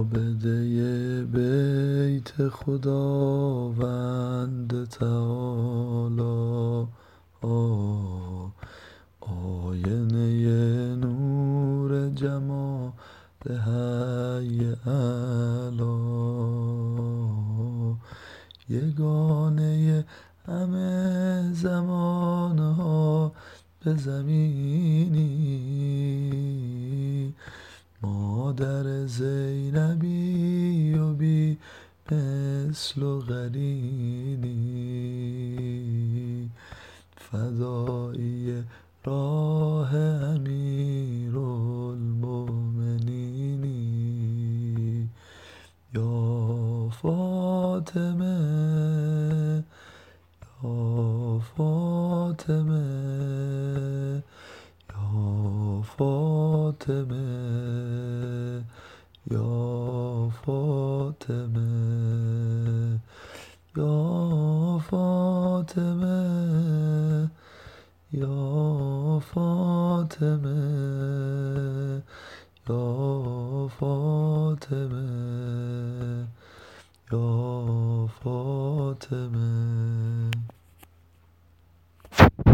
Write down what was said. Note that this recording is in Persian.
عابده بیت خداوند تعالی، آینه نور جمال حی اعلی، یگانه همه زمانها به زمینی، مادر زینبی و بی مثل و قرینی، فدایی راه امیرالمؤمنینی. یا فاطمه یا فاطمه یا فاطمه یا فاطمه یا فاطمه یا فاطمه یا فاطمه یا فاطمه.